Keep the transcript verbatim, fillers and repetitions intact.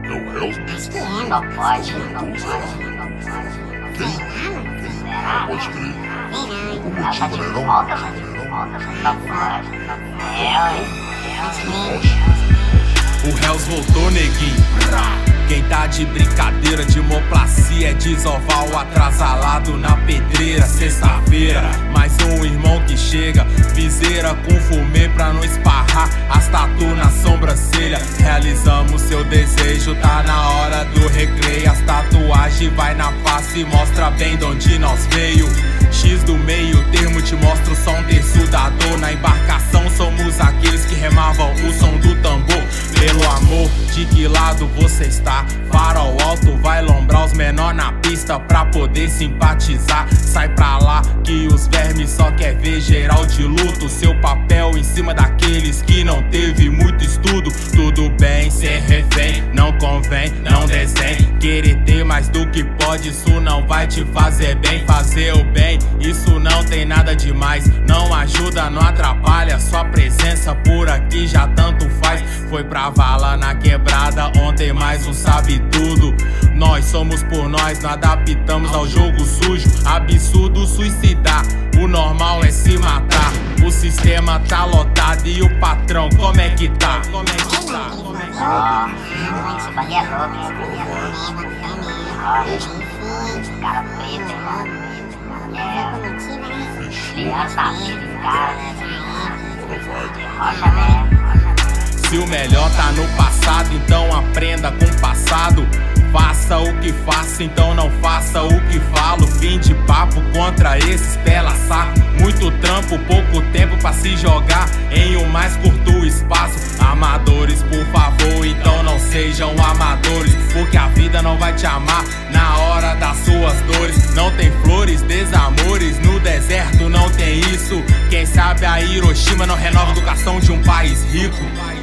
Acho que é, não pode, não pode, não pode. Será? Pode crer. Sei não, O ela tá de motivo não é volta, não? mano. Volta, não pode, não pode. É, ué. Pode crer. O Hells voltou, neguinho. Quem tá de brincadeira, de homoplacia, é desovar o atrasalado na pedreira. Sexta-feira, mais um irmão que chega. Viseira com fumê pra não esparrar as tatu na sobrancelha. Realizamos seu desejo, tá na hora do recreio. As tatuagens vai na face, mostra bem de onde nós veio. X do meio termo te mostra o som terço da dor. Na embarcação somos aqueles que remavam o som do tambor. Pelo amor, de que lado você está? Farol alto, vai lombrar os menor na pista pra poder simpatizar. Sai pra lá que os vermes só quer ver geral de luto. Seu papel em cima daqueles que não teve muito estudo. Tudo bem, ser refém, não convém, não desenhe. Querer ter mais do que pode, isso não vai te fazer bem. Fazer o bem, isso não tem nada demais. Não ajuda, não atrapalha, sua presença por aqui já tanto faz. Foi pra vala na quebrada, ontem mais um sabe tudo. Nós somos por nós, não adaptamos ao jogo sujo. Absurdo suicidar, o normal é se matar. O sistema tá lotado e o patrão como é que tá? Como é que tá? Ó, esse bagulho é louco, esse bagulho é louco. Ó, cara preto, irmão. É, criança amiga do cara, né? Rocha mesmo, rocha mesmo. Se o melhor tá no passado, então aprenda com o passado. Faça o que faço, então não faça o que falo. Fim de papo contra esses pela saco. Muito trampo, pouco tempo pra se jogar em um mais curto espaço. Amadores, por favor, então não sejam amadores, porque a vida não vai te amar na hora das suas dores. Não tem flores, desamores, no deserto não tem isso. Quem sabe a Hiroshima não renova a educação de um país rico.